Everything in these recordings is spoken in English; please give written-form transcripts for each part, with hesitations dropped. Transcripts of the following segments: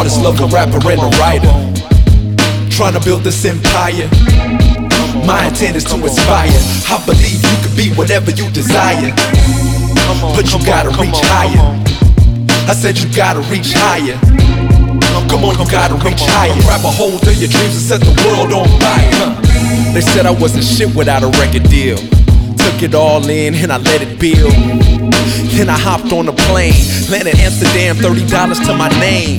Artist, lover, rapper, and a writer. Trying to build this empire. My intent is to inspire. I believe you can be whatever you desire, but you gotta reach higher. I said you gotta reach higher. Come on, you gotta reach higher. Grab a hold of your dreams and set the world on fire. They said I wasn't shit without a record deal. Took it all in and I let it build. Then I hopped on a plane, landed Amsterdam, $30 to my name.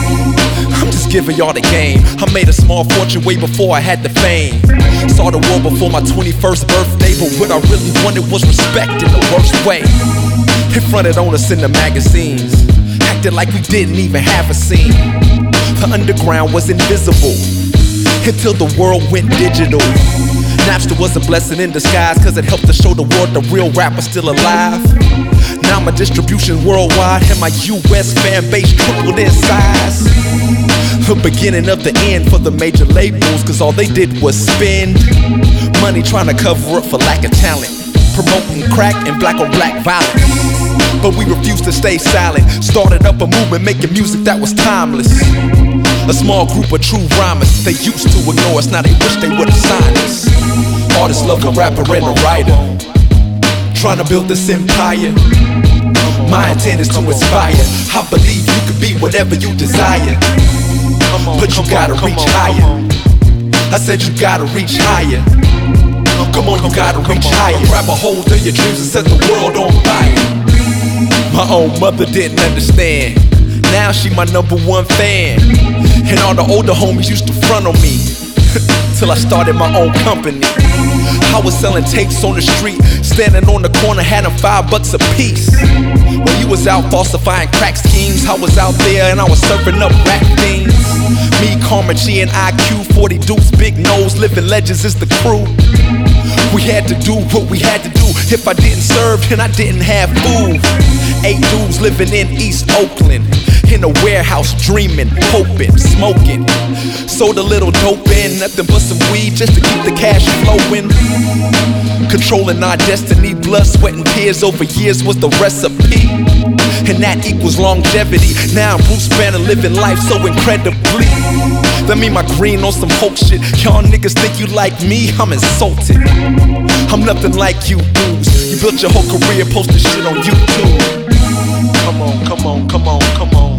I'm just giving y'all the game. I made a small fortune way before I had the fame. Saw the world before my 21st birthday, but what I really wanted was respect in the worst way. They fronted on us in the magazines, acted like we didn't even have a scene. The underground was invisible until the world went digital. Napster was a blessing in disguise, cause it helped to show the world the real rapper's still alive. Now my distribution worldwide and my US fan base tripled in size. The beginning of the end for the major labels, cause all they did was spend money trying to cover up for lack of talent, promoting crack and black on black violence. But we refused to stay silent, started up a movement making music that was timeless. A small group of true rhymers, they used to ignore us, now they wish they would've signed us. Artist, lover, rapper, and a writer. Trying to build this empire. My intent is to inspire. I believe you can be whatever you desire, but you gotta reach higher. I said you gotta reach higher. Come on, you gotta reach higher. Grab a hold of your dreams and set the world on fire. My own mother didn't understand. Now she my #1 fan. And all the older homies used to front on me till I started my own company. I was selling tapes on the street, standing on the corner, had them $5 a piece. When you was out falsifying crack schemes, I was out there and I was serving up rap things. Me, Karma G, and IQ, 40 Dukes, Big Nose, Living Legends is the crew. We had to do what we had to do. If I didn't serve, then I didn't have food. 8 dudes living in East Oakland, in a warehouse dreaming, hoping, smoking. Sold a little dope in, nothing but some weed just to keep the cash flowing. Controlling our destiny, blood, sweat, and tears over years was the recipe. And that equals longevity. Now I'm Bruce Banner living life so incredibly. That mean my green on some hope shit. Y'all niggas think you like me? I'm insulted. I'm nothing like you dudes. You built your whole career posting shit on YouTube. Come on, come on, come on, come on.